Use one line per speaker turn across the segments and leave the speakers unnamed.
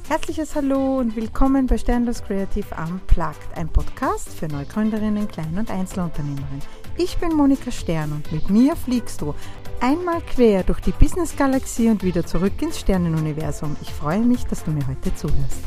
Herzliches Hallo und willkommen bei Sternlos Creative Unplugged, ein Podcast für Neugründerinnen, Klein- und Einzelunternehmerinnen. Ich bin Monika Stern und mit mir fliegst du einmal quer durch die Business-Galaxie und wieder zurück ins Sternenuniversum. Ich freue mich, dass du mir heute zuhörst.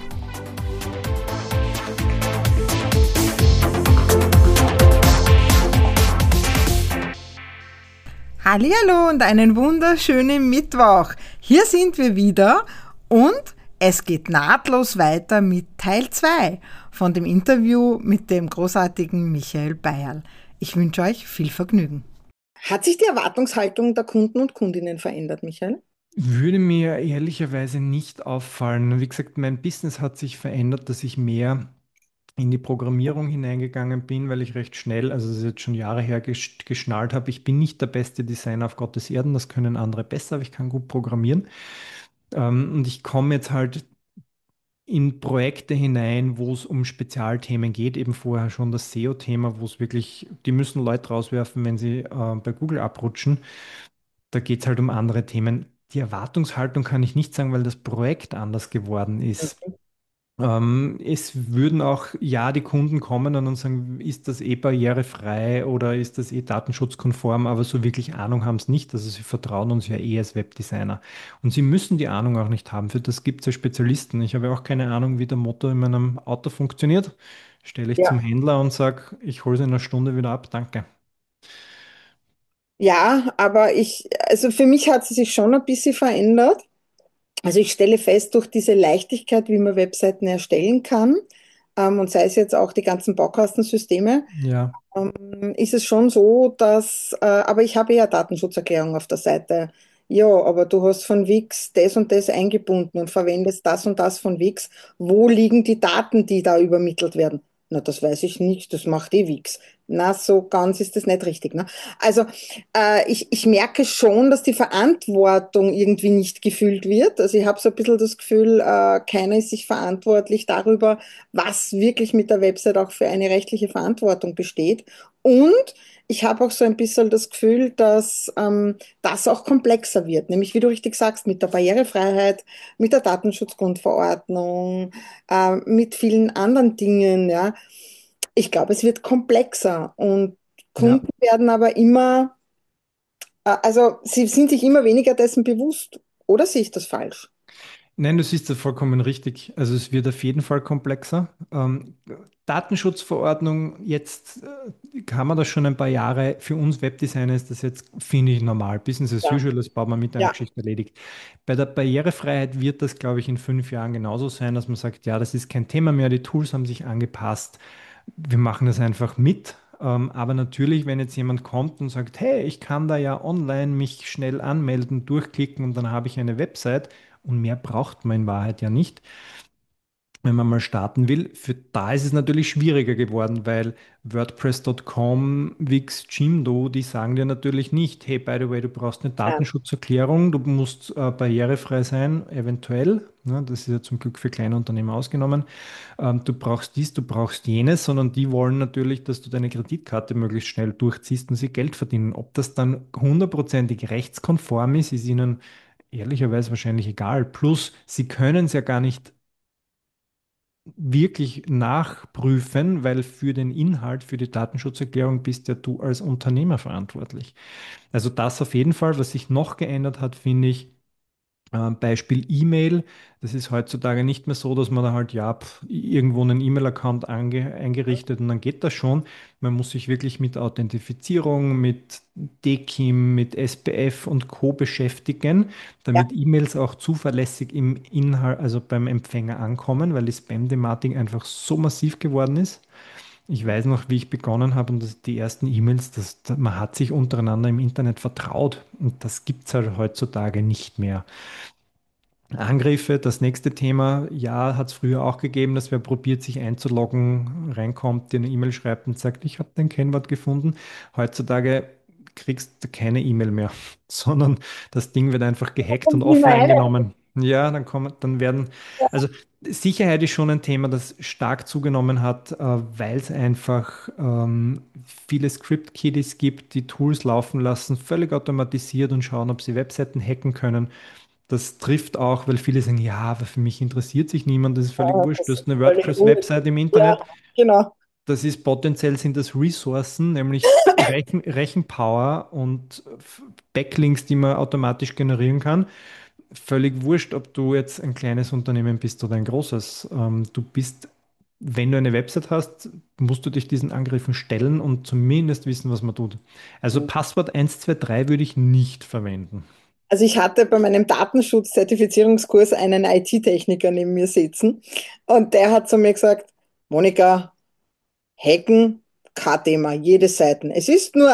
Hallihallo und einen wunderschönen Mittwoch. Hier sind wir wieder und es geht nahtlos weiter mit Teil 2 von dem Interview mit dem großartigen Michael Bayerl. Ich wünsche euch viel Vergnügen. Hat sich die Erwartungshaltung der Kunden und Kundinnen verändert, Michael?
Würde mir ehrlicherweise nicht auffallen. Wie gesagt, mein Business hat sich verändert, dass ich mehr in die Programmierung hineingegangen bin, weil ich recht schnell, also das ist jetzt schon Jahre her, geschnallt habe, ich bin nicht der beste Designer auf Gottes Erden, das können andere besser, aber ich kann gut programmieren. Und ich komme jetzt halt in Projekte hinein, wo es um Spezialthemen geht, eben vorher schon das SEO-Thema, wo es wirklich, die müssen Leute rauswerfen, wenn sie bei Google abrutschen. Da geht es halt um andere Themen. Die Erwartungshaltung kann ich nicht sagen, weil das Projekt anders geworden ist. Es würden auch, ja, die Kunden kommen und dann sagen, ist das eh barrierefrei oder ist das eh datenschutzkonform, aber so wirklich Ahnung haben es nicht. Also sie vertrauen uns ja eh als Webdesigner. Und sie müssen die Ahnung auch nicht haben. Für das gibt es ja Spezialisten. Ich habe auch keine Ahnung, wie der Motor in meinem Auto funktioniert. Stelle ich zum
Ja.
Händler und sage, ich hole es in einer Stunde wieder ab, danke.
Ja, aber also für mich hat sie sich schon ein bisschen verändert. Also ich stelle fest, durch diese Leichtigkeit, wie man Webseiten erstellen kann, und sei es jetzt auch die ganzen Baukastensysteme,
Ja,
ist es schon so, aber ich habe ja Datenschutzerklärung auf der Seite. Ja, aber du hast von Wix das und das eingebunden und verwendest das und das von Wix. Wo liegen die Daten, die da übermittelt werden? Na, das weiß ich nicht, das macht eh Wix. Na, so ganz ist das nicht richtig, ne? Also, ich merke schon, dass die Verantwortung irgendwie nicht gefühlt wird. Also, ich habe so ein bisschen das Gefühl, keiner ist sich verantwortlich darüber, was wirklich mit der Website auch für eine rechtliche Verantwortung besteht. Und ich habe auch so ein bisschen das Gefühl, dass das auch komplexer wird, nämlich wie du richtig sagst, mit der Barrierefreiheit, mit der Datenschutzgrundverordnung, mit vielen anderen Dingen. Ja, ich glaube, es wird komplexer und
ja.
Kunden werden aber also sie sind sich immer weniger dessen bewusst. Oder sehe ich das falsch?
Nein, du siehst das vollkommen richtig. Also es wird auf jeden Fall komplexer. Datenschutzverordnung, jetzt kann man das schon ein paar Jahre. Für uns Webdesigner ist das jetzt, finde ich, normal. Business as
Ja,
usual, das baut man mit einer
ja,
Geschichte erledigt. Bei der Barrierefreiheit wird das, glaube ich, in 5 Jahren genauso sein, dass man sagt, ja, das ist kein Thema mehr, die Tools haben sich angepasst. Wir machen das einfach mit. Aber natürlich, wenn jetzt jemand kommt und sagt, hey, ich kann da ja online mich schnell anmelden, durchklicken und dann habe ich eine Website und mehr braucht man in Wahrheit ja nicht, wenn man mal starten will. Für da ist es natürlich schwieriger geworden, weil WordPress.com, Wix, Jimdo, die sagen dir natürlich nicht, hey, by the way, du brauchst eine
ja,
Datenschutzerklärung, du musst barrierefrei sein, eventuell. Ne, das ist ja zum Glück für kleine Unternehmen ausgenommen. Du brauchst dies, du brauchst jenes, sondern die wollen natürlich, dass du deine Kreditkarte möglichst schnell durchziehst und sie Geld verdienen. Ob das dann hundertprozentig rechtskonform ist, ist ihnen ehrlicherweise wahrscheinlich egal. Plus, sie können es ja gar nicht wirklich nachprüfen, weil für den Inhalt, für die Datenschutzerklärung bist ja du als Unternehmer verantwortlich. Also das auf jeden Fall. Was sich noch geändert hat, finde ich, Beispiel E-Mail. Das ist heutzutage nicht mehr so, dass man da halt, ja, irgendwo einen E-Mail-Account eingerichtet und dann geht das schon. Man muss sich wirklich mit Authentifizierung, mit DKIM, mit SPF und Co. beschäftigen,
ja.
damit E-Mails auch zuverlässig im Inhalt, also beim Empfänger ankommen, weil die Spam-Thematik einfach so massiv geworden ist. Ich weiß noch, wie ich begonnen habe und die ersten E-Mails, man hat sich untereinander im Internet vertraut und das gibt es halt heutzutage nicht mehr. Angriffe, das nächste Thema, ja, hat es früher auch gegeben, dass wer probiert, sich einzuloggen, reinkommt, dir eine E-Mail schreibt und sagt, ich habe dein Kennwort gefunden. Heutzutage kriegst du keine E-Mail mehr, sondern das Ding wird einfach gehackt und
Und wie
offline
meine?
genommen. Ja, dann werden, also Sicherheit ist schon ein Thema, das stark zugenommen hat, weil es einfach viele Script-Kiddies gibt, die Tools laufen lassen, völlig automatisiert und schauen, ob sie Webseiten hacken können. Das trifft auch, weil viele sagen, ja, aber für mich interessiert sich niemand, das ist völlig wurscht. Du
Das
hast
ist
eine
völlig wurscht.
WordPress-Website im
Ja,
Internet,
genau.
das ist potenziell sind das Ressourcen, nämlich Rechenpower und Backlinks, die man automatisch generieren kann. Völlig wurscht, ob du jetzt ein kleines Unternehmen bist oder ein großes. Du bist, wenn du eine Website hast, musst du dich diesen Angriffen stellen und zumindest wissen, was man tut. Also Passwort 123 würde ich nicht verwenden.
Also ich hatte bei meinem Datenschutz-Zertifizierungskurs einen IT-Techniker neben mir sitzen und der hat zu mir gesagt, Monika, Hacken, kein Thema, jede Seiten. Es ist nur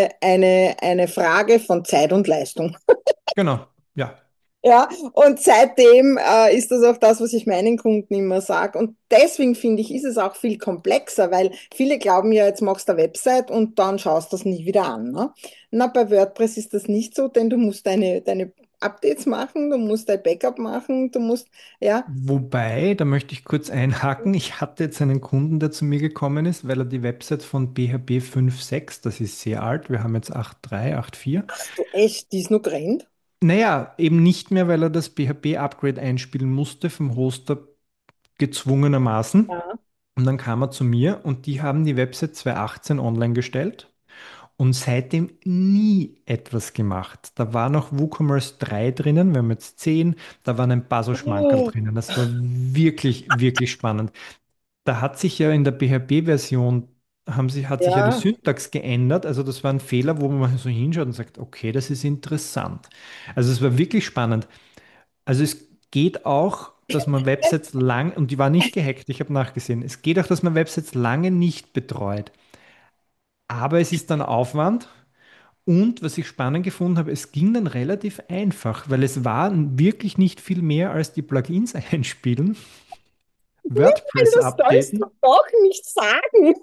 eine Frage von Zeit und Leistung.
Genau, ja.
Ja, und seitdem ist das auch das, was ich meinen Kunden immer sage. Und deswegen finde ich, ist es auch viel komplexer, weil viele glauben ja, jetzt machst du eine Website und dann schaust du das nie wieder an. Ne? Na, bei WordPress ist das nicht so, denn du musst deine Updates machen, du musst dein Backup machen, du musst, ja,
Wobei, da möchte ich kurz einhaken. Ich hatte jetzt einen Kunden, der zu mir gekommen ist, weil er die Website von PHP 5.6, das ist sehr alt, wir haben jetzt 8.3, 8.4.
ach du echt, die ist noch grenzt.
Naja, eben nicht mehr, weil er das PHP-Upgrade einspielen musste vom Hoster gezwungenermaßen.
Ja.
Und dann kam er zu mir und die haben die Website 2018 online gestellt und seitdem nie etwas gemacht. Da war noch WooCommerce 3 drinnen, wir haben jetzt 10, da waren ein paar so Schmankerl
Oh,
drinnen. Das war wirklich, wirklich spannend. Da hat sich ja in der PHP-Version hat sich ja die
ja,
Syntax geändert. Also das war ein Fehler, wo man so hinschaut und sagt, okay, das ist interessant. Also es war wirklich spannend. Also es geht auch, dass man Websites lang, und die war nicht gehackt, ich habe nachgesehen, es geht auch, dass man Websites lange nicht betreut. Aber es ist dann Aufwand. Und was ich spannend gefunden habe, es ging dann relativ einfach, weil es war wirklich nicht viel mehr als die Plugins einspielen,
Michael,
WordPress
das sollst du
updaten.
doch nicht sagen.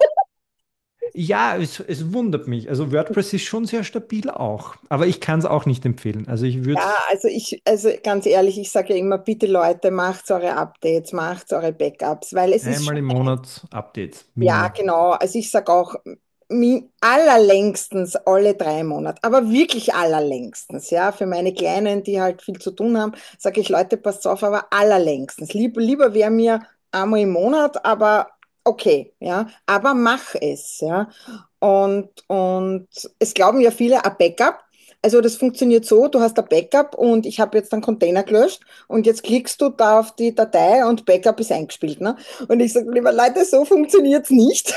Ja, es wundert mich. Also WordPress ist schon sehr stabil auch. Aber ich kann es auch nicht empfehlen. Also ich würde
Ja, also ganz ehrlich, ich sage ja immer, bitte Leute, macht eure Updates, macht eure Backups, weil es ist
einmal
schon,
im Monat Updates,
ja,
Minimum.
genau. Also ich sage auch, allerlängstens alle 3 Monate, aber wirklich allerlängstens, ja. Für meine Kleinen, die halt viel zu tun haben, sage ich, Leute, passt auf, aber allerlängstens. Lieber wäre mir einmal im Monat, aber okay, ja. Aber mach es, ja. Und es glauben ja viele, ein Backup. Also das funktioniert so, du hast ein Backup und ich habe jetzt einen Container gelöscht und jetzt klickst du da auf die Datei und Backup ist eingespielt. Ne? Und ich sage, lieber Leute, so funktioniert es nicht.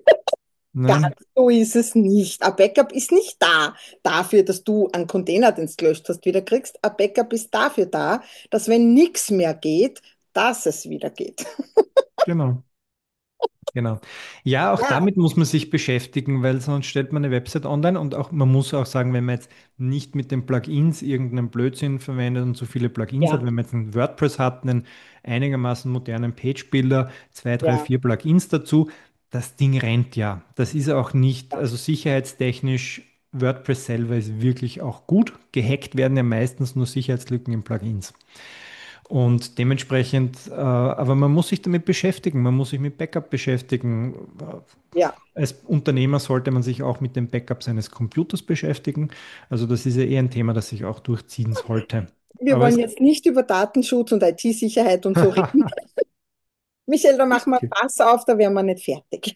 Ganz
Nein,
so ist es nicht. Ein Backup ist nicht da dafür, dass du einen Container, den du gelöscht hast, wieder kriegst. Ein Backup ist dafür da, dass wenn nichts mehr geht, dass es wieder geht.
genau. Genau. Ja, auch
Ja,
damit muss man sich beschäftigen, weil sonst stellt man eine Website online und auch man muss auch sagen, wenn man jetzt nicht mit den Plugins irgendeinen Blödsinn verwendet und so viele Plugins hat,
ja,
wenn man jetzt einen WordPress hat, einen einigermaßen modernen Page-Builder, zwei, drei,
ja,
vier Plugins dazu, das Ding rennt ja. Das ist auch nicht, also sicherheitstechnisch, WordPress selber ist wirklich auch gut. Gehackt werden ja meistens nur Sicherheitslücken in Plugins. Und dementsprechend, aber man muss sich damit beschäftigen, man muss sich mit Backup beschäftigen.
ja.
Als Unternehmer sollte man sich auch mit dem Backup seines Computers beschäftigen. Also das ist ja eher ein Thema, das sich auch durchziehen sollte.
Wir
Aber
wollen
es,
jetzt nicht über Datenschutz und IT-Sicherheit und so reden. Michael, da
ist
machen wir
okay.
Pass auf, da wären wir nicht fertig.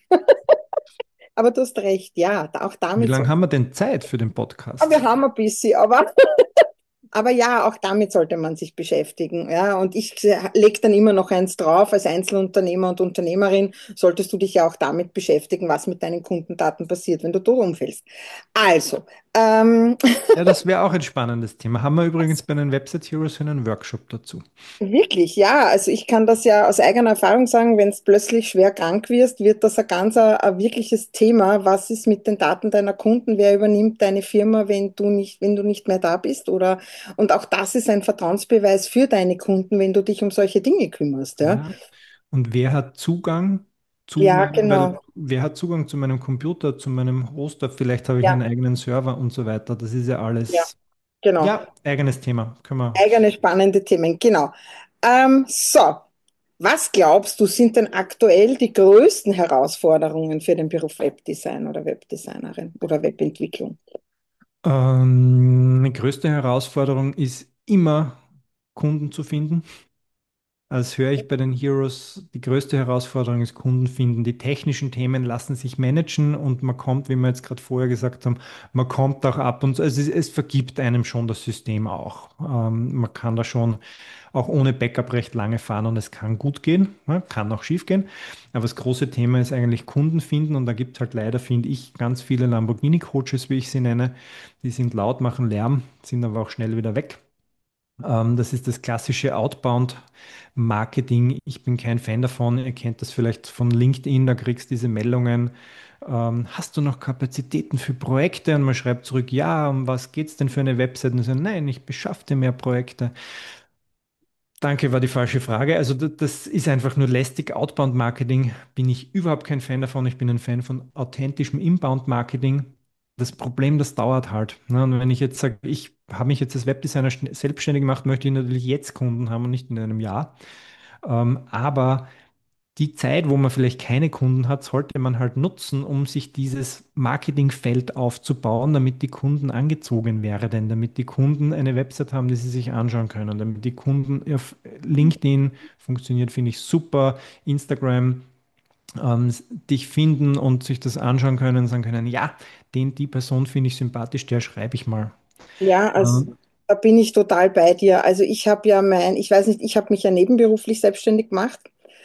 Aber du hast recht, ja, auch
Wie
damit so.
lange haben wir denn Zeit für den
Wir
Podcast?
haben ein bisschen, aber ja, auch damit sollte man sich beschäftigen. Ja, und ich lege dann immer noch eins drauf, als Einzelunternehmer und Unternehmerin solltest du dich ja auch damit beschäftigen, was mit deinen Kundendaten passiert, wenn du tot umfällst. Also, ähm,
Ja, das wäre auch ein spannendes Thema. Haben wir übrigens bei den Website Heroes einen Workshop dazu.
wirklich, ja. Also ich kann das ja aus eigener Erfahrung sagen, wenn du plötzlich schwer krank wirst, wird das ein ganz ein wirkliches Thema. Was ist mit den Daten deiner Kunden? Wer übernimmt deine Firma, wenn du nicht mehr da bist? Oder, und auch das ist ein Vertrauensbeweis für deine Kunden, wenn du dich um solche Dinge kümmerst, ja.
Ja. Und wer hat Zugang zu
Ja,
meinem, weil
genau.
wer hat Zugang zu meinem Computer, zu meinem Hoster? Vielleicht habe ich einen
Ja,
eigenen Server und so weiter. Das ist ja
ja,
alles,
genau.
ja, eigenes Thema. Können wir.
Eigene spannende Themen, genau. So, was glaubst du, sind denn aktuell die größten Herausforderungen für den Beruf Webdesign oder Webdesignerin oder Webentwicklung?
Die größte Herausforderung ist immer Kunden zu finden. Als höre ich bei den Heroes, die größte Herausforderung ist Kunden finden. Die technischen Themen lassen sich managen und man kommt, wie wir jetzt gerade vorher gesagt haben, man kommt auch ab und also es vergibt einem schon das System auch. Man kann da schon auch ohne Backup recht lange fahren und es kann gut gehen, ne? Kann auch schief gehen. Aber das große Thema ist eigentlich Kunden finden und da gibt es halt leider, finde ich, ganz viele Lamborghini-Coaches, wie ich sie nenne. Die sind laut, machen Lärm, sind aber auch schnell wieder weg. Das ist das klassische Outbound-Marketing. Ich bin kein Fan davon. Ihr kennt das vielleicht von LinkedIn, da kriegst du diese Meldungen. Hast du noch Kapazitäten für Projekte? Und man schreibt zurück, ja, um was geht es denn für eine Website? Und so, nein, ich beschaffe dir mehr Projekte. Danke, war die falsche Frage. Also das ist einfach nur lästig. Outbound-Marketing bin ich überhaupt kein Fan davon. Ich bin ein Fan von authentischem Inbound-Marketing. Das Problem, das dauert halt. Ne? Und wenn ich jetzt sage, ich habe mich jetzt als Webdesigner selbstständig gemacht, möchte ich natürlich jetzt Kunden haben und nicht in einem Jahr. Aber die Zeit, wo man vielleicht keine Kunden hat, sollte man halt nutzen, um sich dieses Marketingfeld aufzubauen, damit die Kunden angezogen werden, damit die Kunden eine Website haben, die sie sich anschauen können, damit die Kunden auf LinkedIn funktioniert, finde ich super, Instagram dich finden und sich das anschauen können und sagen können, ja, die Person finde ich sympathisch, der schreibe ich mal.
Ja, also
Ähm,
da bin ich total bei dir. Also ich habe ja ich weiß nicht, ich habe mich ja nebenberuflich selbstständig gemacht,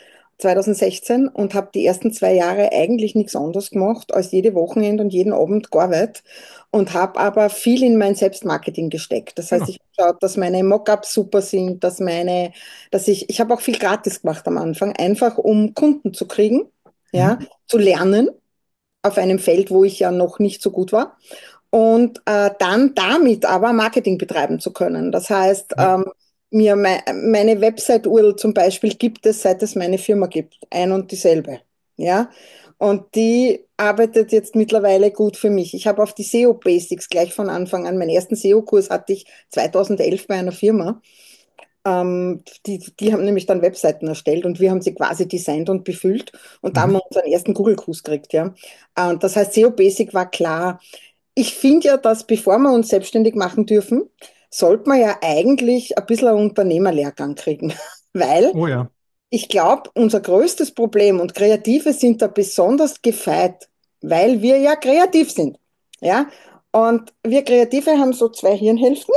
2016, und habe die ersten 2 Jahre eigentlich nichts anderes gemacht als jede Wochenende und jeden Abend gearbeitet und habe aber viel in mein Selbstmarketing gesteckt. Das heißt,
genau.
ich habe geschaut, dass meine Mockups super sind, ich habe auch viel gratis gemacht am Anfang, einfach um Kunden zu kriegen, ja,
Mhm.
zu lernen auf einem Feld, wo ich ja noch nicht so gut war und dann damit aber Marketing betreiben zu können. Das heißt,
Ja,
meine Website-URL zum Beispiel gibt es, seit es meine Firma gibt, ein und dieselbe. Ja, und die arbeitet jetzt mittlerweile gut für mich. Ich habe auf die SEO Basics gleich von Anfang an, meinen ersten SEO-Kurs hatte ich 2011 bei einer Firma. Die haben nämlich dann Webseiten erstellt und wir haben sie quasi designt und befüllt und da haben
mhm.
wir unseren ersten Google-Kurs gekriegt, ja. Und das heißt, SEO Basic war klar. Ich finde ja, dass bevor wir uns selbstständig machen dürfen, sollte man ja eigentlich ein bisschen einen Unternehmerlehrgang kriegen. Weil
Oh ja,
ich glaube, unser größtes Problem, und Kreative sind da besonders gefeit, weil wir ja kreativ sind. Ja? Und wir Kreative haben so zwei Hirnhälften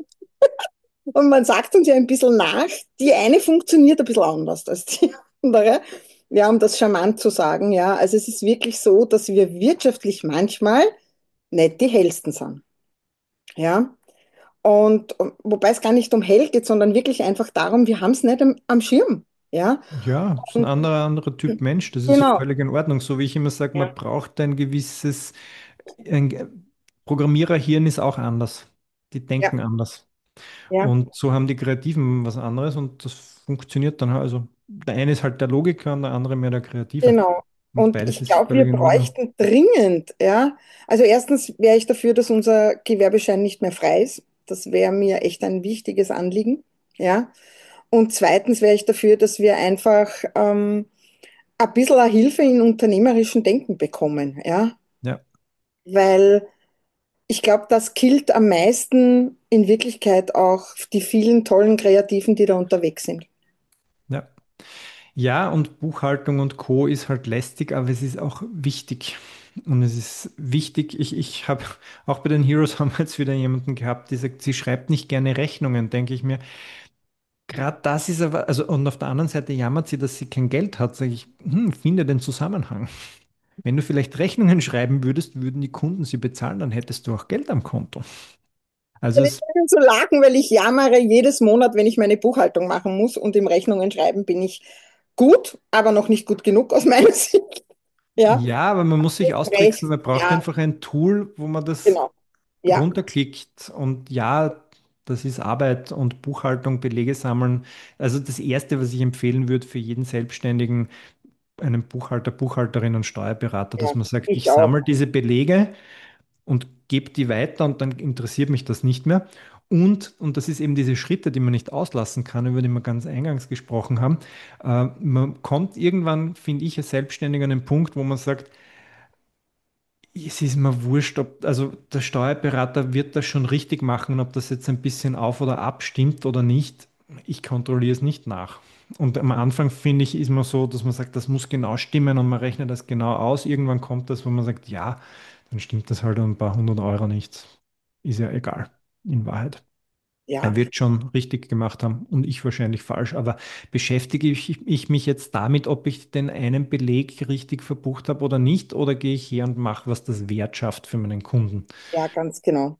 und man sagt uns ja ein bisschen nach, die eine funktioniert ein bisschen anders als die andere. Ja, um das charmant zu sagen, ja. Also es ist wirklich so, dass wir wirtschaftlich manchmal nicht die hellsten sind. Ja. Und wobei es gar nicht um hell geht, sondern wirklich einfach darum, wir haben es nicht am Schirm. Ja.
ja, ist ein
Und,
anderer Typ Mensch, das ist auch
genau.
völlig in Ordnung. So wie ich immer sage, man
Ja.
braucht ein gewisses, ein Programmiererhirn ist auch anders. Die
Ja.
denken anders.
Ja.
Und so haben die Kreativen was anderes und das funktioniert dann halt. Also der eine ist halt der Logiker und der andere mehr der Kreative.
Genau.
Und
Und
beides
ich
ist
glaube, wir
völlig in Ordnung.
bräuchten dringend, ja. Also erstens wäre ich dafür, dass unser Gewerbeschein nicht mehr frei ist. Das wäre mir echt ein wichtiges Anliegen, ja. Und zweitens wäre ich dafür, dass wir einfach ein bisschen eine Hilfe in unternehmerischen Denken bekommen, ja.
Ja,
Weil ich glaube, das killt am meisten in Wirklichkeit auch die vielen tollen Kreativen, die da unterwegs sind.
ja. Ja, und Buchhaltung und Co. ist halt lästig, aber es ist auch wichtig. Und es ist wichtig, ich habe auch bei den Heroes haben wir jetzt wieder jemanden gehabt, die sagt, sie schreibt nicht gerne Rechnungen, denke ich mir. Gerade das ist aber, also und auf der anderen Seite jammert sie, dass sie kein Geld hat, sage ich, finde den Zusammenhang. Wenn du vielleicht Rechnungen schreiben würdest, würden die Kunden sie bezahlen, dann hättest du auch Geld am Konto. Also
Ich
es,
kann so lachen, weil ich jammere jedes Monat, wenn ich meine Buchhaltung machen muss und im Rechnungen schreiben bin ich gut, aber noch nicht gut genug aus meiner Sicht. Ja,
ja, aber man muss sich austricksen,
recht.
man braucht
Ja,
einfach ein Tool, wo man das
genau. Ja,
runterklickt und ja, das ist Arbeit und Buchhaltung, Belege sammeln. Also das Erste, was ich empfehlen würde für jeden Selbstständigen, einen Buchhalter, Buchhalterin und Steuerberater, dass
ja,
man sagt,
ich
ich
auch.
sammle diese Belege und gebe die weiter und dann interessiert mich das nicht mehr. Und das ist eben diese Schritte, die man nicht auslassen kann, über die wir ganz eingangs gesprochen haben. Man kommt irgendwann, finde ich, als Selbstständiger an den Punkt, wo man sagt, es ist mir wurscht, ob, also der Steuerberater wird das schon richtig machen, ob das jetzt ein bisschen auf oder ab stimmt oder nicht. ich kontrolliere es nicht nach. Und am Anfang finde ich, ist man so, dass man sagt, das muss genau stimmen und man rechnet das genau aus. Irgendwann kommt das, wo man sagt, ja, dann stimmt das halt um ein paar 100 € nichts. Ist ja egal, in Wahrheit.
Ja,
Er wird schon richtig gemacht haben und ich wahrscheinlich falsch. Aber beschäftige ich mich jetzt damit, ob ich den einen Beleg richtig verbucht habe oder nicht? Oder gehe ich her und mache, was das Wert schafft für meinen Kunden?
ja, ganz genau.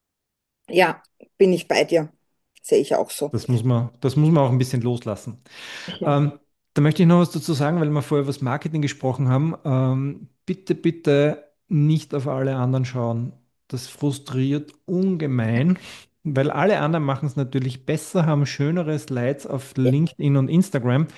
Ja, bin ich bei dir. Sehe ich auch so.
Das muss man auch ein bisschen loslassen.
Ja,
Ähm, Da möchte ich noch was dazu sagen, weil wir vorher über das Marketing gesprochen haben. Bitte, bitte nicht auf alle anderen schauen. Das frustriert ungemein, weil alle anderen machen es natürlich besser, haben schönere Slides auf LinkedIn und Instagram.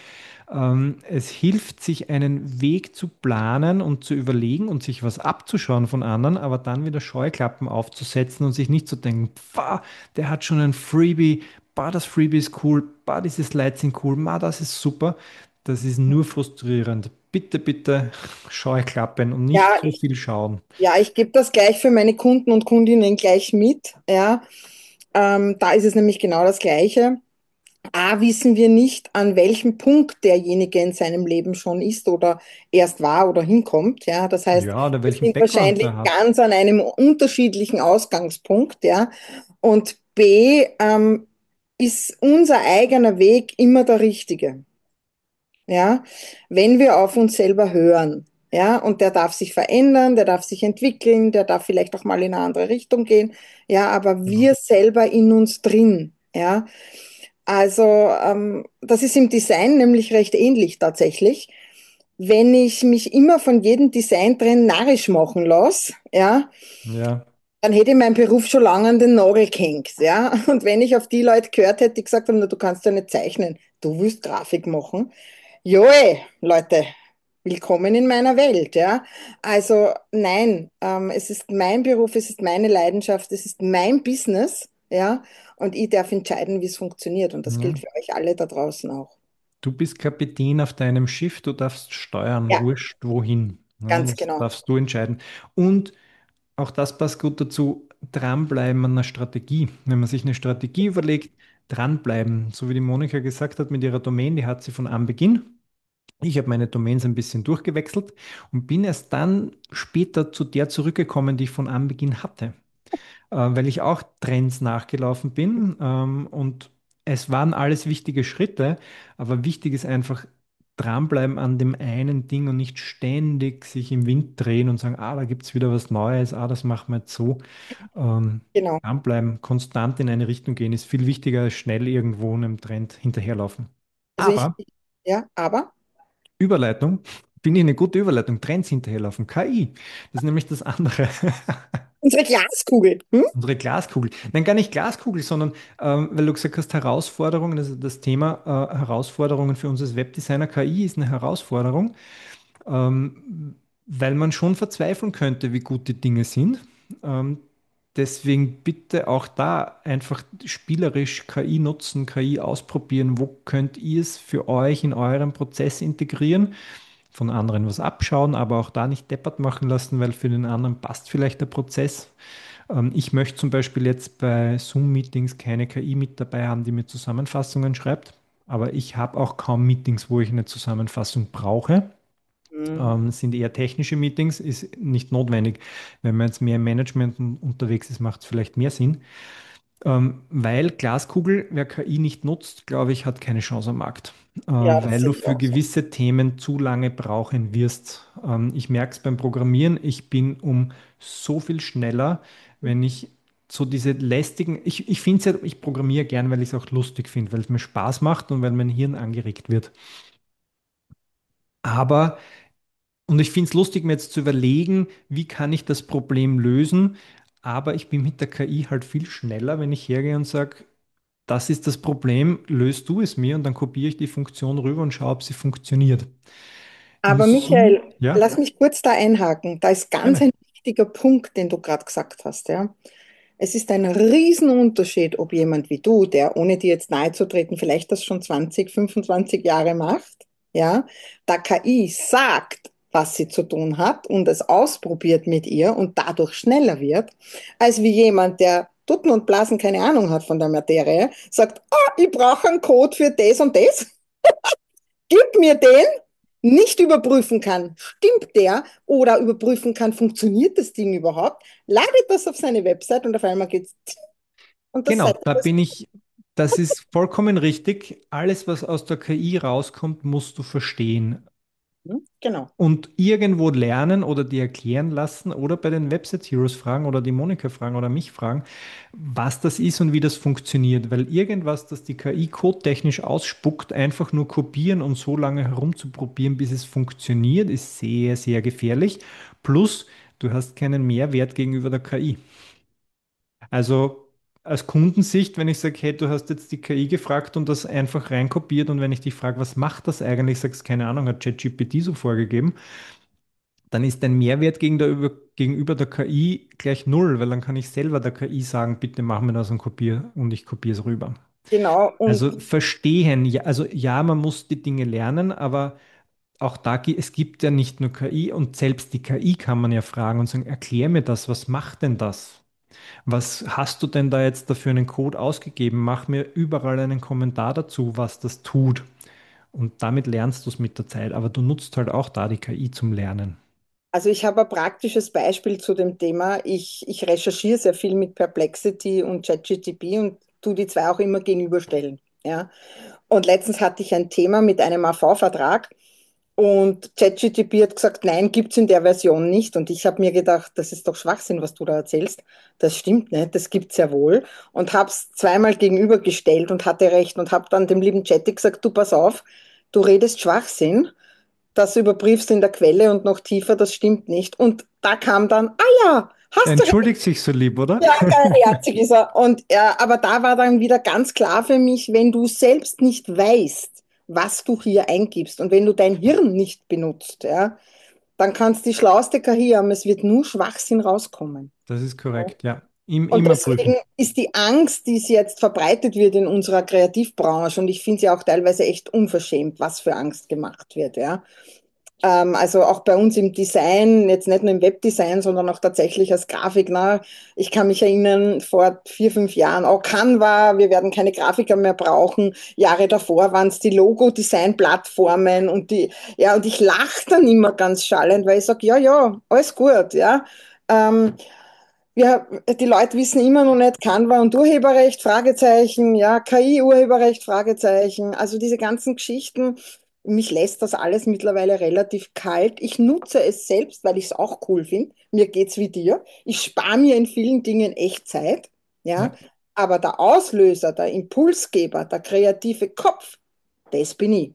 Es hilft, sich einen Weg zu planen und zu überlegen und sich was abzuschauen von anderen, aber dann wieder Scheuklappen aufzusetzen und sich nicht zu denken, pah, der hat schon ein Freebie, bah, das Freebie ist cool, bah, diese Slides sind cool, ma, das ist super. Das ist nur frustrierend. Bitte, bitte Scheuklappen und nicht
ja,
zu viel schauen.
ich gebe das gleich für meine Kunden und Kundinnen gleich mit. Ja, da ist es nämlich genau das Gleiche. A, wissen wir nicht, an welchem Punkt derjenige in seinem Leben schon ist oder erst war oder hinkommt. Ja, das heißt,
Ja, oder
wir
welchen
sind
Background
wahrscheinlich
der hat.
ganz an einem unterschiedlichen Ausgangspunkt. Ja, und B, ist unser eigener Weg immer der richtige. Ja, wenn wir auf uns selber hören. Ja, und der darf sich verändern, der darf sich entwickeln, der darf vielleicht auch mal in eine andere Richtung gehen. Ja, aber
Genau.
wir selber in uns drin. Ja, also das ist im Design nämlich recht ähnlich tatsächlich. Wenn ich mich immer von jedem Designtrend narrisch machen lasse, ja,
Ja,
dann hätte ich meinen Beruf schon lange an den Nagel gehängt, ja. Und wenn ich auf die Leute gehört hätte, die gesagt haben, na, du kannst ja nicht zeichnen, du willst Grafik machen. Joe, Leute, willkommen in meiner Welt, ja. Also nein, es ist mein Beruf, es ist meine Leidenschaft, es ist mein Business, ja. Und ich darf entscheiden, wie es funktioniert. Und das gilt
ja.
für euch alle da draußen auch.
Du bist Kapitän auf deinem Schiff, du darfst steuern,
Ja,
wurscht wohin. Ja,
ganz
das
genau.
darfst du entscheiden. Und auch das passt gut dazu, dranbleiben an einer Strategie. Wenn man sich eine Strategie überlegt, dranbleiben. So wie die Monika gesagt hat mit ihrer Domain, die hat sie von Anbeginn. Ich habe meine Domains ein bisschen durchgewechselt und bin erst dann später zu der zurückgekommen, die ich von Anbeginn hatte, weil ich auch Trends nachgelaufen bin. Und es waren alles wichtige Schritte, aber wichtig ist einfach dranbleiben an dem einen Ding und nicht ständig sich im Wind drehen und sagen, ah, da gibt es wieder was Neues, ah, das machen wir jetzt so.
Genau.
Dranbleiben, konstant in eine Richtung gehen, ist viel wichtiger als schnell irgendwo einem Trend hinterherlaufen.
Also
Aber
ja, aber
Überleitung, finde ich eine gute Überleitung, Trends hinterherlaufen, KI, das ist nämlich das andere.
unsere Glaskugel. Hm?
Unsere Glaskugel. Nein, gar nicht Glaskugel, sondern weil du gesagt hast, Herausforderungen, also das Thema Herausforderungen für uns als Webdesigner. KI ist eine Herausforderung, weil man schon verzweifeln könnte, wie gut die Dinge sind. Ähm, Deswegen bitte auch da einfach spielerisch KI nutzen, KI ausprobieren. Wo könnt ihr es für euch in euren Prozess integrieren? Von anderen was abschauen, aber auch da nicht deppert machen lassen, weil für den anderen passt vielleicht der Prozess. Ich möchte zum Beispiel jetzt bei Zoom-Meetings keine KI mit dabei haben, die mir Zusammenfassungen schreibt. Aber ich habe auch kaum Meetings, wo ich eine Zusammenfassung brauche.
Hm.
Es sind eher technische Meetings, ist nicht notwendig. Wenn man jetzt mehr im Management unterwegs ist, macht es vielleicht mehr Sinn. Weil Glaskugel, wer KI nicht nutzt, glaube ich, hat keine Chance am Markt.
Ja, das
Weil
sehe
du
ich
für
auch so.
gewisse Themen zu lange brauchen wirst. Ich merke es beim Programmieren, ich bin um so viel schneller, wenn ich so diese lästigen, ich finde es ja, ich programmiere gern, weil ich es auch lustig finde, weil es mir Spaß macht und weil mein Hirn angeregt wird. Aber und ich finde es lustig, mir jetzt zu überlegen, wie kann ich das Problem lösen. Aber ich bin mit der KI halt viel schneller, wenn ich hergehe und sage, das ist das Problem, löst du es mir und dann kopiere ich die Funktion rüber und schaue, ob sie funktioniert. In
Aber
Zoom,
Michael,
ja,
lass mich kurz da einhaken. Da ist ganz
gerne.
ein wichtiger Punkt, den du gerade gesagt hast, ja. Es ist ein Riesenunterschied, ob jemand wie du, der, ohne dir jetzt nahe zu treten, vielleicht das schon 20, 25 Jahre macht, ja, der KI sagt, was sie zu tun hat und es ausprobiert mit ihr und dadurch schneller wird, als wie jemand, der Tutten und Blasen keine Ahnung hat von der Materie, sagt, ah, ich brauche einen Code für das und das, gib mir den, nicht überprüfen kann, stimmt der, oder überprüfen kann, funktioniert das Ding überhaupt, ladet das auf seine Website und auf einmal geht's und das
Genau,
Seite
da bin ich, das ist vollkommen richtig. Alles, was aus der KI rauskommt, musst du verstehen
genau.
und irgendwo lernen oder dir erklären lassen oder bei den Website Heroes fragen oder die Monika fragen oder mich fragen, was das ist und wie das funktioniert. Weil irgendwas, das die KI codetechnisch ausspuckt, einfach nur kopieren und so lange herumzuprobieren, bis es funktioniert, ist sehr, sehr gefährlich. Plus, du hast keinen Mehrwert gegenüber der KI. Also aus Kundensicht, wenn ich sage, hey, du hast jetzt die KI gefragt und das einfach reinkopiert und wenn ich dich frage, was macht das eigentlich, sagst, keine Ahnung, hat ChatGPT so vorgegeben, dann ist dein Mehrwert gegenüber der KI gleich null, weil dann kann ich selber der KI sagen, bitte mach mir das und ich kopiere es rüber.
Genau, und
Also verstehen, ja, also ja, man muss die Dinge lernen, aber auch da, es gibt ja nicht nur KI und selbst die KI kann man ja fragen und sagen, erklär mir das, was macht denn das? Was hast du denn da jetzt dafür einen Code ausgegeben? Mach mir überall einen Kommentar dazu, was das tut. Und damit lernst du es mit der Zeit, aber du nutzt halt auch da die KI zum Lernen.
also ich habe ein praktisches Beispiel zu dem Thema. Ich recherchiere sehr viel mit Perplexity und ChatGPT und tu die zwei auch immer gegenüberstellen. Ja. Und letztens hatte ich ein Thema mit einem AV-Vertrag und ChatGPT hat gesagt, nein, gibt es in der Version nicht. Und ich habe mir gedacht, das ist doch Schwachsinn, was du da erzählst. Das stimmt nicht, das gibt es ja wohl. Und habe es zweimal gegenübergestellt und hatte recht und habe dann dem lieben Chatty gesagt, du pass auf, du redest Schwachsinn, das überprüfst du in der Quelle und noch tiefer, das stimmt nicht. Und da kam dann, ah ja,
Er
hast du recht.
entschuldigt sich so lieb, oder?
Ja, geizig ist er. Und aber da war dann wieder ganz klar für mich, wenn du selbst nicht weißt, was du hier eingibst und wenn du dein Hirn nicht benutzt, ja, dann kannst du die schlauste KI haben, es wird nur Schwachsinn rauskommen.
Das ist
Ja.
korrekt, ja.
Und
Immer
deswegen
prüfen.
ist die Angst, die sie jetzt verbreitet wird in unserer Kreativbranche, und ich finde sie auch teilweise echt unverschämt, was für Angst gemacht wird, ja. Also auch bei uns im Design, jetzt nicht nur im Webdesign, sondern auch tatsächlich als Grafiker. Ich kann mich erinnern, vor 4, 5 Jahren, auch Canva, wir werden keine Grafiker mehr brauchen. Jahre davor waren es die Logo-Design-Plattformen und ja, und ich lache dann immer ganz schallend, weil ich sage, ja, ja, alles gut, ja. Ähm, ja, die Leute wissen immer noch nicht Canva und Urheberrecht, Fragezeichen, ja, KI-Urheberrecht, Fragezeichen. Also diese ganzen Geschichten, mich lässt das alles mittlerweile relativ kalt. Ich nutze es selbst, weil ich es auch cool finde. Mir geht's wie dir. Ich spare mir in vielen Dingen echt Zeit, ja.
Ja.
Aber der Auslöser, der Impulsgeber, der kreative Kopf, das bin ich.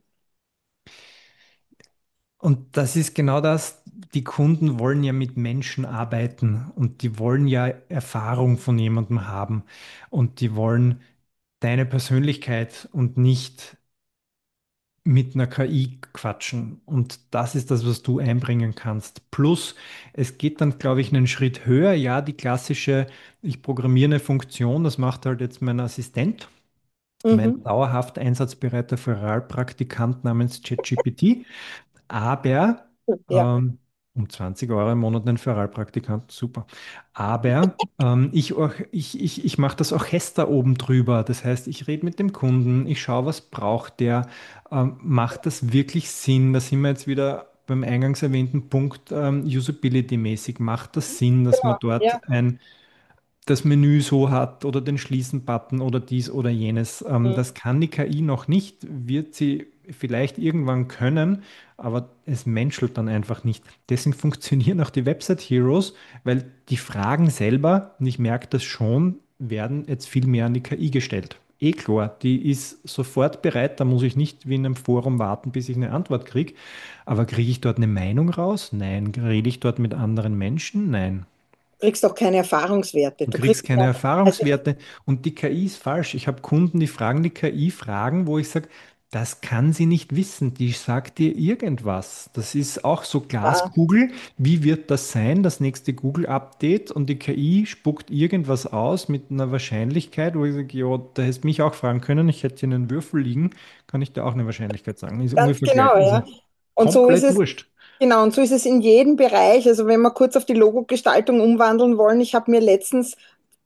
Und das ist genau das, die Kunden wollen ja mit Menschen arbeiten und die wollen ja Erfahrung von jemandem haben und die wollen deine Persönlichkeit und nicht mit einer KI quatschen. Und das ist das, was du einbringen kannst. Plus, es geht dann, glaube ich, einen Schritt höher. Ja, die klassische, ich programmiere eine Funktion, das macht halt jetzt mein Assistent, mein
Mhm.
dauerhaft einsatzbereiter Ferialpraktikant namens ChatGPT. Aber
Ja,
um 20 Euro im Monat einen Ferialpraktikanten, super. Aber ich mache das Orchester oben drüber. Das heißt, ich rede mit dem Kunden, ich schaue, was braucht der. Macht das wirklich Sinn? Da sind wir jetzt wieder beim eingangs erwähnten Punkt, Usability-mäßig. Macht das Sinn, dass man
genau.
dort
Ja.
das Menü so hat oder den Schließen-Button oder dies oder jenes?
Mhm.
Das kann die KI noch nicht, wird sie vielleicht irgendwann können, aber es menschelt dann einfach nicht. Deswegen funktionieren auch die Website Heroes, weil die Fragen selber, und ich merke das schon, werden jetzt viel mehr an die KI gestellt. Eh klar, die ist sofort bereit, da muss ich nicht wie in einem Forum warten, bis ich eine Antwort kriege. Aber kriege ich dort eine Meinung raus? Nein. Rede ich dort mit anderen Menschen? Nein.
Kriegst auch keine Erfahrungswerte.
Du
Du
kriegst
kriegst
keine
also
Erfahrungswerte und die KI ist falsch. Ich habe Kunden, die fragen die KI Fragen, wo ich sage, das kann sie nicht wissen. Die sagt dir irgendwas. Das ist auch so Glaskugel. Wie wird das sein, das nächste Google-Update? Und die KI spuckt irgendwas aus mit einer Wahrscheinlichkeit, wo ich sage, ja, da hättest du mich auch fragen können. Ich hätte hier einen Würfel liegen, kann ich dir auch eine Wahrscheinlichkeit sagen. Ist
ganz
ungefähr gleich.
genau,
Also
ja. Und so ist
komplett
es,
wurscht.
genau, und so ist es in jedem Bereich. Also wenn wir kurz auf die Logogestaltung umwandeln wollen, ich habe mir letztens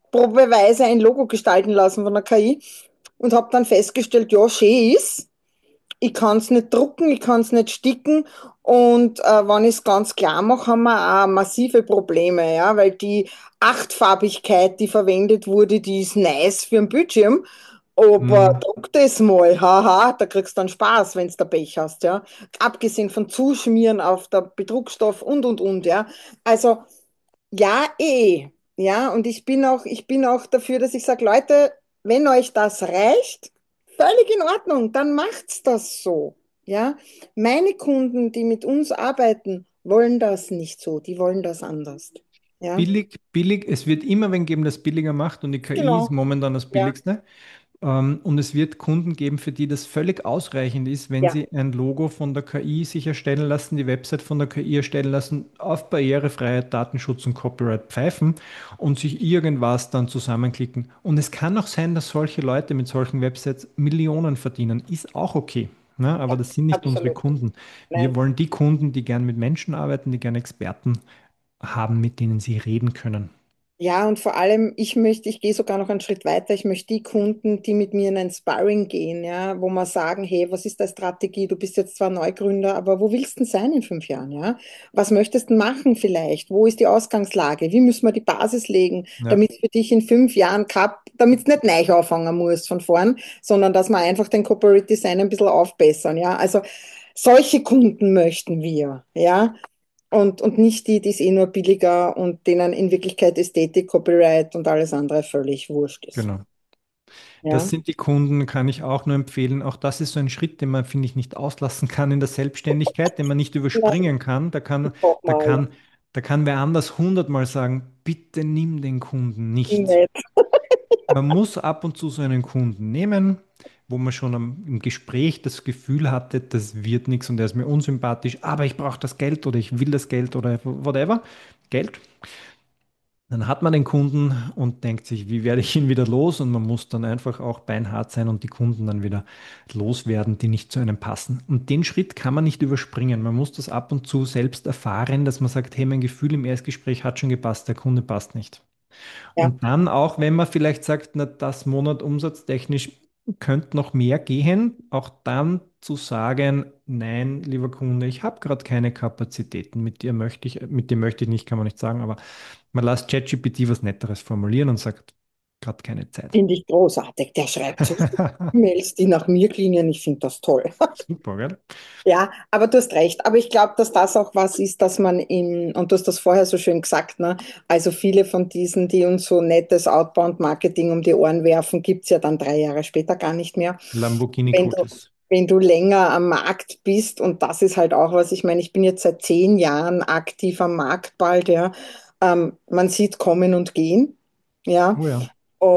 probeweise ein Logo gestalten lassen von der KI und habe dann festgestellt, ja, schön ist. Ich kann es nicht drucken, ich kann es nicht sticken und wenn ich es ganz klar mache, haben wir auch massive Probleme, ja, weil die Achtfarbigkeit, die verwendet wurde, die ist nice für den Bildschirm, aber
Mhm.
druck das mal, haha, da kriegst du dann Spaß, wenn du Pech hast, ja. Abgesehen von Zuschmieren auf der Bedruckstoff und, ja. Also ja, eh. Ja, und ich bin auch dafür, dass ich sage, Leute, wenn euch das reicht, völlig in Ordnung, dann macht's das so. Ja, meine Kunden, die mit uns arbeiten, wollen das nicht so, die wollen das anders. Ja,
Billig, billig, es wird immer wen geben, das billiger macht und die KI ist
genau.
momentan das
Ja,
Billigste. Und es wird Kunden geben, für die das völlig ausreichend ist, wenn
ja,
sie ein Logo von der KI sich erstellen lassen, die Website von der KI erstellen lassen, auf Barrierefreiheit, Datenschutz und Copyright pfeifen und sich irgendwas dann zusammenklicken. Und es kann auch sein, dass solche Leute mit solchen Websites Millionen verdienen. Ist auch okay. Ne? Aber das sind nicht unsere
absolut.
Kunden. Wir
Nein.
wollen die Kunden, die gern mit Menschen arbeiten, die gern Experten haben, mit denen sie reden können.
Ja, und vor allem, ich gehe sogar noch einen Schritt weiter. Ich möchte die Kunden, die mit mir in ein Sparring gehen, ja, wo man sagen, hey, was ist deine Strategie? Du bist jetzt zwar Neugründer, aber wo willst du denn sein in 5 Jahren, ja? Was möchtest du denn machen vielleicht? Wo ist die Ausgangslage? Wie müssen wir die Basis legen,
Ja,
damit es für dich in 5 Jahren damit es nicht neu anfangen muss von vorn, sondern dass wir einfach den Corporate Design ein bisschen aufbessern, ja? Also solche Kunden möchten wir, ja? Und nicht die, die es eh nur billiger und denen in Wirklichkeit Ästhetik, Copyright und alles andere völlig wurscht ist.
genau. Das
Ja,
sind die Kunden, kann ich auch nur empfehlen. Auch das ist so ein Schritt, den man, finde ich, nicht auslassen kann in der Selbstständigkeit, den man nicht
nein,
überspringen kann.
doch
Da
mal,
kann, da kann wer anders 100-mal sagen, bitte nimm den Kunden nicht.
nett.
Man muss ab und zu so einen Kunden nehmen, wo man schon im Gespräch das Gefühl hatte, das wird nichts und er ist mir unsympathisch, aber ich brauche das Geld oder ich will das Geld oder whatever. Geld. Dann hat man den Kunden und denkt sich, wie werde ich ihn wieder los? Und man muss dann einfach auch beinhart sein und die Kunden dann wieder loswerden, die nicht zu einem passen. Und den Schritt kann man nicht überspringen. Man muss das ab und zu selbst erfahren, dass man sagt, hey, mein Gefühl im Erstgespräch hat schon gepasst, der Kunde passt nicht.
Ja,
Und dann auch, wenn man vielleicht sagt, na, das Monat umsatztechnisch könnte noch mehr gehen, auch dann zu sagen, nein, lieber Kunde, ich habe gerade keine Kapazitäten, mit dir möchte ich nicht, kann man nicht sagen, aber man lässt ChatGPT was Netteres formulieren und sagt, gerade keine Zeit.
finde ich großartig. Der schreibt so E-Mails, die nach mir klingen. Ich finde das toll.
Super, gell?
Ja, aber du hast recht. Aber ich glaube, dass das auch was ist, dass man und du hast das vorher so schön gesagt, ne? Also viele von diesen, die uns so nettes Outbound-Marketing um die Ohren werfen, gibt's ja dann 3 Jahre später gar nicht mehr.
Lamborghini
wenn du,
Coaches.
wenn du länger am Markt bist, und das ist halt auch was, ich meine, ich bin jetzt seit 10 Jahren aktiv am Markt bald, ja. Man sieht kommen und gehen, ja.
Oh ja,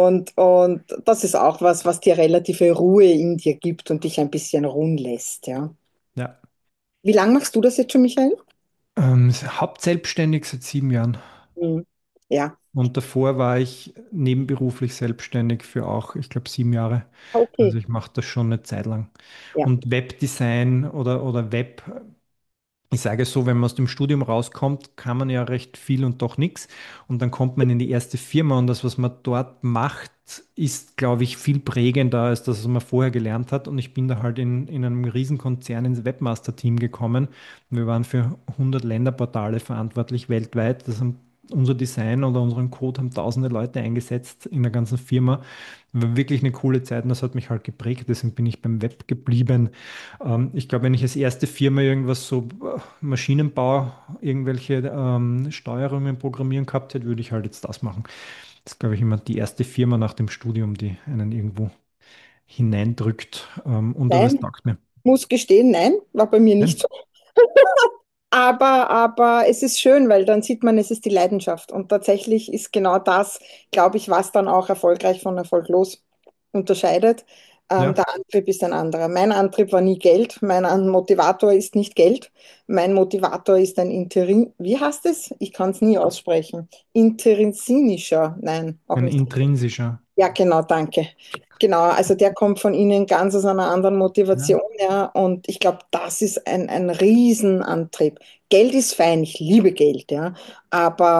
Und das ist auch was, was dir relative Ruhe in dir gibt und dich ein bisschen ruhen lässt, ja.
ja.
Wie lange machst du das jetzt schon, Michael?
Hauptselbstständig seit 7 Jahren.
Hm. Ja,
Und davor war ich nebenberuflich selbstständig für auch, ich glaube, 7 Jahre. Also
okay.
ich mache das schon eine Zeit lang.
Ja.
Und Webdesign oder Web, ich sage es so, wenn man aus dem Studium rauskommt, kann man ja recht viel und doch nichts. Und dann kommt man in die erste Firma und das, was man dort macht, ist, glaube ich, viel prägender als das, was man vorher gelernt hat. Und ich bin da halt in einem Riesenkonzern ins Webmaster-Team gekommen. Wir waren für 100 Länderportale verantwortlich weltweit. Unser Design oder unseren Code haben tausende Leute eingesetzt in der ganzen Firma. War wirklich eine coole Zeit und das hat mich halt geprägt. Deswegen bin ich beim Web geblieben. Ich glaube, wenn ich als erste Firma irgendwas so Maschinenbau, irgendwelche Steuerungen programmieren gehabt hätte, würde ich halt jetzt das machen. Das ist, glaube ich, immer die erste Firma nach dem Studium, die einen irgendwo hineindrückt. Aber es
Nein,
taugt mir.
muss gestehen, nein, war bei mir nicht
Nein?
so. Aber es ist schön, weil dann sieht man, es ist die Leidenschaft. Und tatsächlich ist genau das, glaube ich, was dann auch erfolgreich von erfolglos unterscheidet.
Ja,
Der Antrieb ist ein anderer. Mein Antrieb war nie Geld. Motivator ist nicht Geld. Mein Motivator ist ein wie heißt es? Ich kann es nie aussprechen. Intrinsinischer, nein, auch
ein
nicht.
intrinsischer.
Ja, genau, danke. Genau, also der kommt von Ihnen ganz aus einer anderen
Ja,
Motivation, ja, und ich glaube, das ist ein Riesenantrieb. Geld ist fein, ich liebe Geld, ja, aber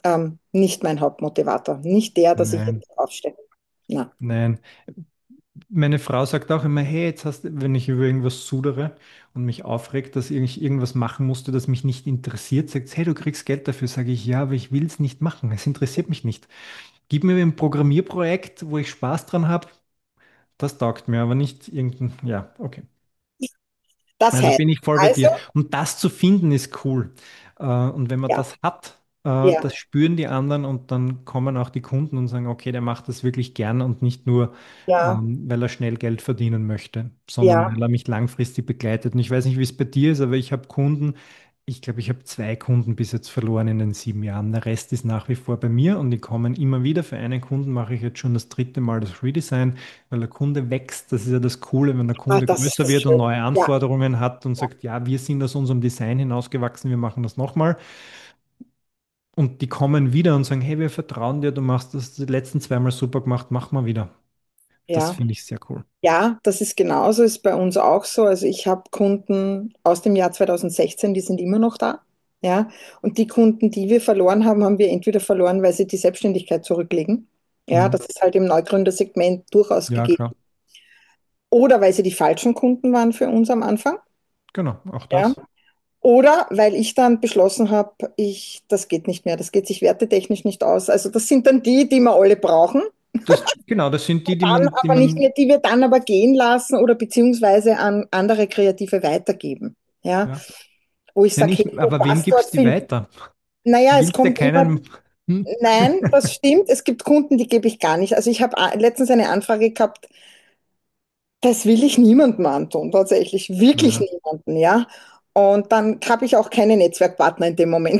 nicht mein Hauptmotivator. Nicht der, dass ich
Nein,
jetzt aufstehe. Na,
nein. Meine Frau sagt auch immer, hey, jetzt hast du, wenn ich über irgendwas sudere und mich aufregt, dass ich irgendwas machen musste, das mich nicht interessiert, sagt, sie, hey, du kriegst Geld dafür, sage ich, ja, aber ich will es nicht machen. Es interessiert mich nicht. Gib mir ein Programmierprojekt, wo ich Spaß dran habe, das taugt mir, aber nicht irgendein, ja, okay.
das
Also
heißt,
bin ich voll bei
also,
dir. Und das zu finden ist cool. Und wenn man
ja,
das hat,
ja,
das spüren die anderen und dann kommen auch die Kunden und sagen, okay, der macht das wirklich gern und nicht nur,
ja,
weil er schnell Geld verdienen möchte, sondern
ja.
weil er mich langfristig begleitet. Und ich weiß nicht, wie es bei dir ist, aber ich habe Kunden, ich glaube, ich habe 2 Kunden bis jetzt verloren in den 7 Jahren. Der Rest ist nach wie vor bei mir und die kommen immer wieder. Für einen Kunden mache ich jetzt schon das 3. Mal das Redesign, weil der Kunde wächst. Das ist ja das Coole, wenn der
Ah,
Kunde
das ist
größer
das
wird und
Schöne.
neue
Ja,
Anforderungen hat und sagt, ja, wir sind aus unserem Design hinausgewachsen, wir machen das nochmal. Und die kommen wieder und sagen, hey, wir vertrauen dir, du machst das die letzten 2 Mal super gemacht, mach mal wieder. Das
ja.
finde ich sehr cool.
Ja, das ist genauso, ist bei uns auch so. Also ich habe Kunden aus dem Jahr 2016, die sind immer noch da. Ja, und die Kunden, die wir verloren haben, haben wir entweder verloren, weil sie die Selbstständigkeit zurücklegen. Ja,
Mhm.
das ist halt im Neugründersegment durchaus
Ja,
gegeben.
klar.
Oder weil sie die falschen Kunden waren für uns am Anfang.
Genau, auch
Ja.
das.
Oder weil ich dann beschlossen habe, das geht nicht mehr, das geht sich wertetechnisch nicht aus. Also das sind dann die, die wir alle brauchen.
Genau, das sind die,
Dann
die
aber nicht
man,
mehr, die wir dann aber gehen lassen oder beziehungsweise an andere Kreative weitergeben. Ja,
ja.
wo ich
Ja,
sage, hey,
nicht, aber wem
das
gibst
dort
die
viel.
weiter?
Naja,
Du
es
willst ja
kommt immer,
keinen. Hm?
nein, das stimmt, es gibt Kunden, die gebe ich gar nicht. Also ich habe letztens eine Anfrage gehabt, das will ich niemandem antun, tatsächlich, wirklich
Ja,
niemanden, ja. Und dann habe ich auch keine Netzwerkpartner in dem Moment.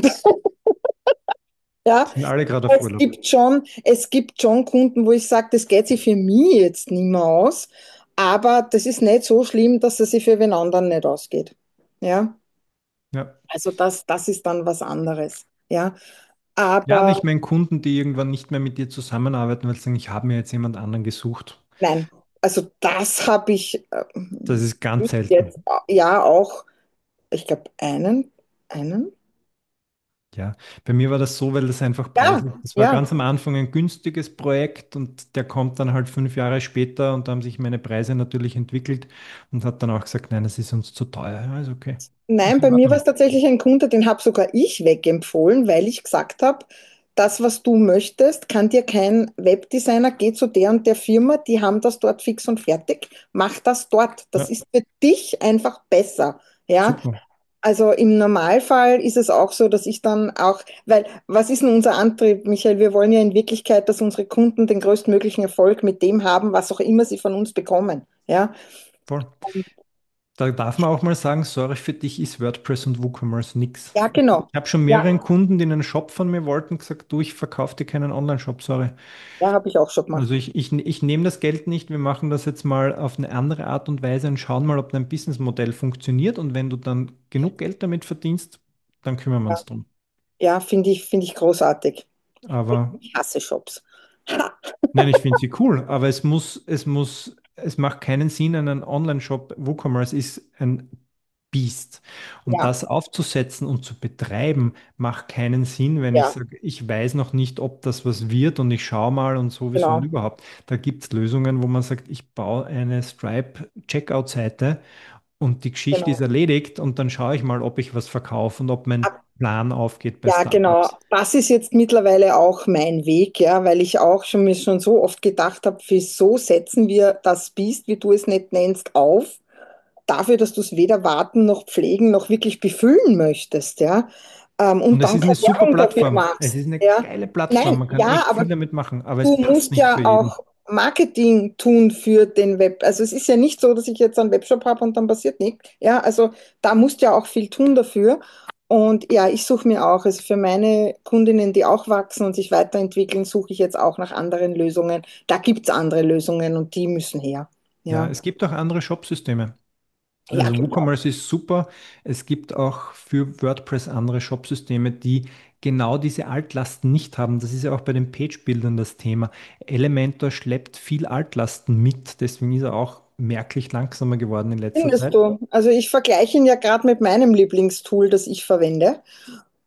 Ja,
sind alle gerade auf Urlaub.
es gibt schon Kunden, wo ich sage, das geht sich für mich jetzt nicht mehr aus, aber das ist nicht so schlimm, dass es sich für wen anderen nicht ausgeht. Ja,
Ja.
also das ist dann was anderes. Ja,
Ja, aber
aber
ich meine Kunden, die irgendwann nicht mehr mit dir zusammenarbeiten, weil sie sagen, ich habe mir jetzt jemand anderen gesucht.
nein, also das habe ich
Das ist ganz selten.
jetzt ja auch, ich glaube, einen.
Ja, bei mir war das so, weil das einfach
Ja,
preislich, das war
ja,
ganz am Anfang ein günstiges Projekt und der kommt dann halt 5 Jahre später und da haben sich meine Preise natürlich entwickelt und hat dann auch gesagt, nein, das ist uns zu teuer. Ja, ist okay.
nein,
Ist in
bei mir war es
Ordnung.
tatsächlich ein Kunde, den habe sogar ich wegempfohlen, weil ich gesagt habe, das, was du möchtest, kann dir kein Webdesigner, geh zu der und der Firma, die haben das dort fix und fertig, mach das dort. Das
Ja,
ist für dich einfach besser. Ja,
super.
also im Normalfall ist es auch so, dass ich dann auch, weil was ist denn unser Antrieb, Michael? Wir wollen ja in Wirklichkeit, dass unsere Kunden den größtmöglichen Erfolg mit dem haben, was auch immer sie von uns bekommen. Ja,
Voll. Da darf man auch mal sagen, sorry, für dich ist WordPress und WooCommerce nix.
ja,
Ich
genau.
habe schon
Ja,
mehreren Kunden, die einen Shop von mir wollten, gesagt, du, ich verkaufe dir keinen Online-Shop, sorry.
ja, habe ich auch schon gemacht.
Also ich nehme das Geld nicht, wir machen das jetzt mal auf eine andere Art und Weise und schauen mal, ob dein Businessmodell funktioniert. Und wenn du dann genug Geld damit verdienst, dann kümmern wir
Ja,
uns drum.
ja finde ich großartig.
Aber
Ich hasse Shops. Ha,
nein, ich finde sie cool, aber es macht keinen Sinn, einen Online-Shop. WooCommerce ist ein Biest. Und
ja,
das aufzusetzen und zu betreiben, macht keinen Sinn, wenn ich
ja,
sage, ich weiß noch nicht, ob das was wird und ich schaue mal und sowieso und
genau,
überhaupt. Da gibt es Lösungen, wo man sagt, ich baue eine Stripe-Checkout-Seite und die Geschichte ist
genau.
erledigt und dann schaue ich mal, ob ich was verkaufe und ob mein Plan aufgeht bei
Ja, genau.
Startups.
Das ist jetzt mittlerweile auch mein Weg, ja, weil ich auch schon mir schon so oft gedacht habe, wieso setzen wir das Biest, wie du es nicht nennst, auf, dafür, dass du es weder warten noch pflegen noch wirklich befüllen möchtest, ja,
Und
und
es
dann
ist eine
keine
super
Werbung dafür
Plattform. Es
machst,
ist eine
ja.
geile Plattform.
Nein,
Man kann
ja,
echt viel
aber
damit machen, aber es
du
passt
musst
nicht
ja
für jeden.
auch Marketing tun für den Web. Also es ist ja nicht so, dass ich jetzt einen Webshop habe und dann passiert nichts. Ja, also da musst du ja auch viel tun dafür. Und ja, ich suche mir auch, also für meine Kundinnen, die auch wachsen und sich weiterentwickeln, suche ich jetzt auch nach anderen Lösungen. Da gibt es andere Lösungen und die müssen her.
Ja,
Ja,
es gibt auch andere Shopsysteme.
ja,
Also
genau.
WooCommerce ist super. Es gibt auch für WordPress andere Shopsysteme, die genau diese Altlasten nicht haben. Das ist ja auch bei den Page-Bildern das Thema. Elementor schleppt viel Altlasten mit, deswegen ist er auch merklich langsamer geworden in letzter
Findest
Zeit.
du? Also ich vergleiche ihn ja gerade mit meinem Lieblingstool, das ich verwende.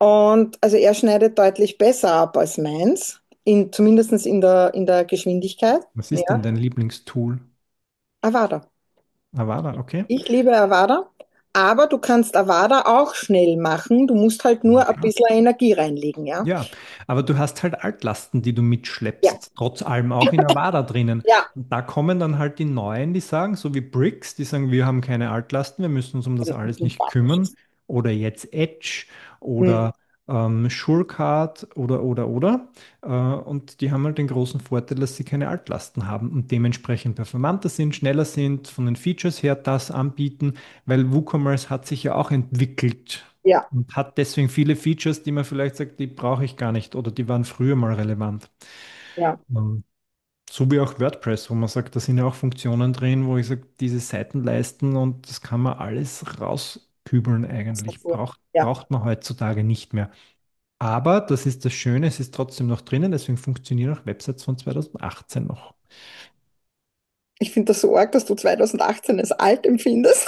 Und also er schneidet deutlich besser ab als meins, zumindest in der Geschwindigkeit.
Was ist denn
Ja,
dein Lieblingstool?
Avada.
Avada, okay.
Ich liebe Avada, aber du kannst Avada auch schnell machen. Du musst halt
Ja,
nur ein
klar.
bisschen Energie reinlegen, ja?
Ja, aber du hast halt Altlasten, die du
Ja,
mitschleppst, trotz allem auch in Avada drinnen.
ja,
Und da kommen dann halt die Neuen, die sagen, so wie Bricks, die sagen, wir haben keine Altlasten, wir müssen uns um das
das ist
alles nicht kümmern.
sympathisch.
Oder jetzt Edge
Hm,
oder Surecard oder. Und die haben halt den großen Vorteil, dass sie keine Altlasten haben und dementsprechend performanter sind, schneller sind, von den Features her das anbieten, weil WooCommerce hat sich ja auch entwickelt
ja,
und hat deswegen viele Features, die man vielleicht sagt, die brauche ich gar nicht oder die waren früher mal relevant.
ja,
Ähm, So wie auch WordPress, wo man sagt, da sind ja auch Funktionen drin, wo ich sage, diese Seitenleisten und das kann man alles rauskübeln
ist das
eigentlich.
so. Ja.
Braucht man heutzutage nicht mehr. Aber das ist das Schöne, es ist trotzdem noch drinnen, deswegen funktionieren auch Websites von 2018 noch.
Ich finde das so arg, dass du 2018 als alt empfindest.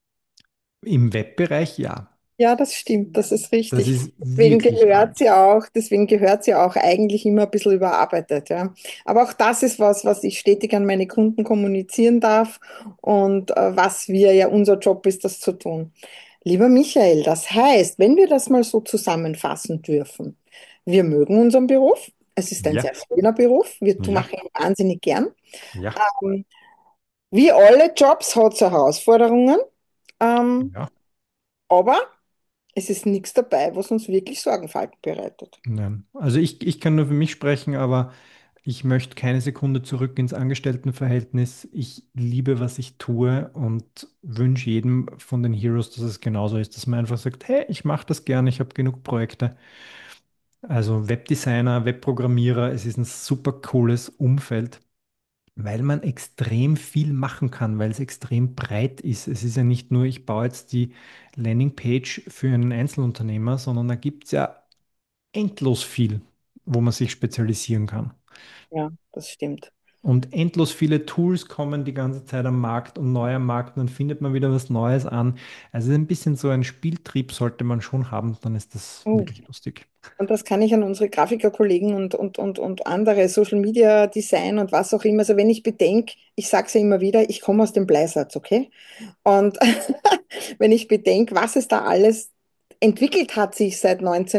Im Webbereich ja.
Ja, das stimmt, das ist
Das
richtig.
ist wirklich alt.
Deswegen gehört sie auch eigentlich immer ein bisschen überarbeitet, ja. Aber auch das ist was, was ich stetig an meine Kunden kommunizieren darf und was wir ja, unser Job ist, das zu tun. Lieber Michael, das heißt, wenn wir das mal so zusammenfassen dürfen, wir mögen unseren Beruf. Es ist ein
Ja,
sehr schöner Beruf. Wir
ja,
machen ihn wahnsinnig gern.
ja,
Ähm, Wie alle Jobs hat es Herausforderungen, ähm,
ja.
aber es ist nichts dabei, was uns wirklich Sorgenfalten bereitet.
Nein. Also ich kann nur für mich sprechen, aber ich möchte keine Sekunde zurück ins Angestelltenverhältnis. Ich liebe, was ich tue und wünsche jedem von den Heroes, dass es genauso ist, dass man einfach sagt, hey, ich mache das gerne, ich habe genug Projekte. Also Webdesigner, Webprogrammierer, es ist ein super cooles Umfeld, weil man extrem viel machen kann, weil es extrem breit ist. Es ist ja nicht nur, ich baue jetzt die Landingpage für einen Einzelunternehmer, sondern da gibt es ja endlos viel, wo man sich spezialisieren kann.
Ja, das stimmt.
Und endlos viele Tools kommen die ganze Zeit am Markt und neu am Markt und dann findet man wieder was Neues an. Also ein bisschen so ein Spieltrieb sollte man schon haben, dann ist das
Oh.
wirklich lustig.
Und das kann ich an unsere Grafikerkollegen und andere Social Media Design und was auch immer. Also wenn ich bedenke, ich sage es ja immer wieder, ich komme aus dem Bleisatz, okay? Und wenn ich bedenke, was es da alles entwickelt hat sich seit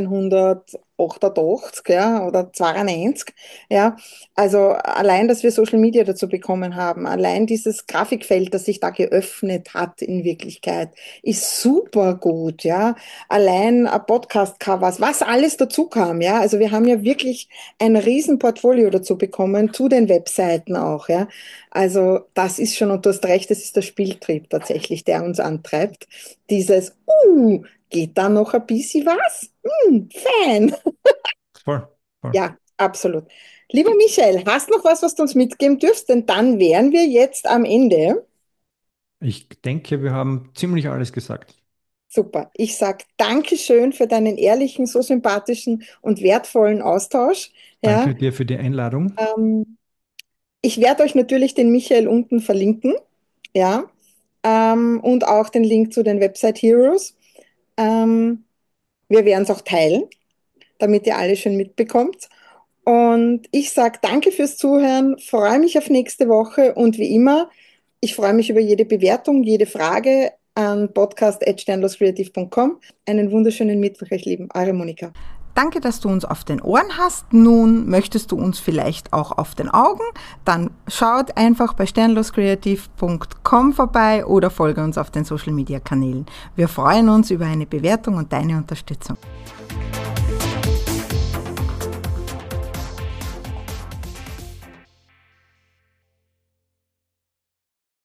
1988, ja, oder 92, ja. Also allein, dass wir Social Media dazu bekommen haben, allein dieses Grafikfeld, das sich da geöffnet hat in Wirklichkeit, ist super gut, ja. Allein Podcast-Covers, was alles dazu kam, ja. Also wir haben ja wirklich ein Riesenportfolio dazu bekommen, zu den Webseiten auch, ja. Also das ist schon, und du hast recht, das ist der Spieltrieb tatsächlich, der uns antreibt. Dieses, geht da noch ein bisschen was? Fan.
Voll, voll.
Ja, absolut. Lieber Michael, hast noch was, was du uns mitgeben dürfst? Denn dann wären wir jetzt am Ende.
Ich denke, wir haben ziemlich alles gesagt.
Super. Ich sage Dankeschön für deinen ehrlichen, so sympathischen und wertvollen Austausch. Ja,
Danke dir für die Einladung.
ähm, ich werde euch natürlich den Michael unten verlinken. Ja, und auch den Link zu den Website Heroes. Ähm, Wir werden es auch teilen, damit ihr alle schön mitbekommt. Und ich sage danke fürs Zuhören, freue mich auf nächste Woche und wie immer, ich freue mich über jede Bewertung, jede Frage an podcast@sternloscreative.com. Einen wunderschönen Mittwoch, euch lieben. Eure Monika.
Danke, dass du uns auf den Ohren hast. Nun möchtest du uns vielleicht auch auf den Augen? Dann schaut einfach bei sternloscreative.com vorbei oder folge uns auf den Social Media Kanälen. Wir freuen uns über eine Bewertung und deine Unterstützung.